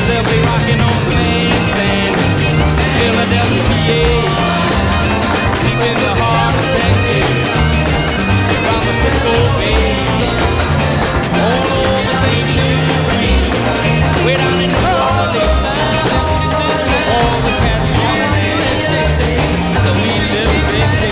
they'll be rocking on the bandstand. Philadelphia, PA, deep in the heart of Texas, around the Frisco Bay, all over St. Louis, way down in New Orleans, all the cats wanna dance, so we live big thing.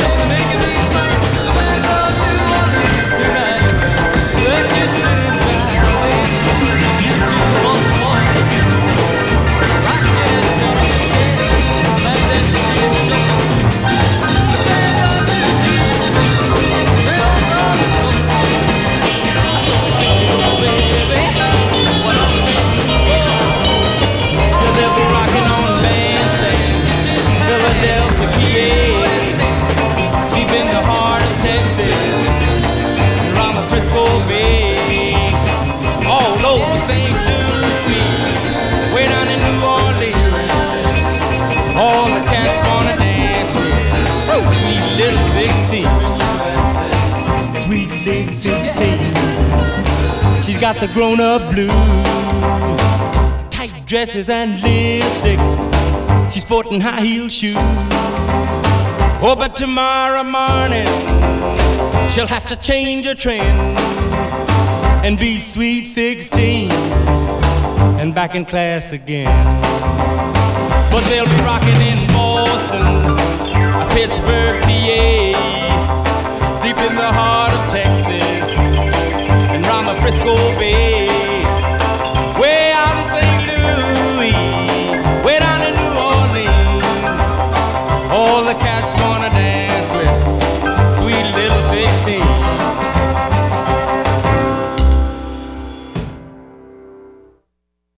She's got the grown-up blues, tight dresses and lipstick. She's sporting high-heel shoes. Oh, but tomorrow morning she'll have to change her trend and be sweet 16 and back in class again. But they'll be rocking in Boston, Pittsburgh, PA, deep in the heart of Texas, and round the Frisco Bay.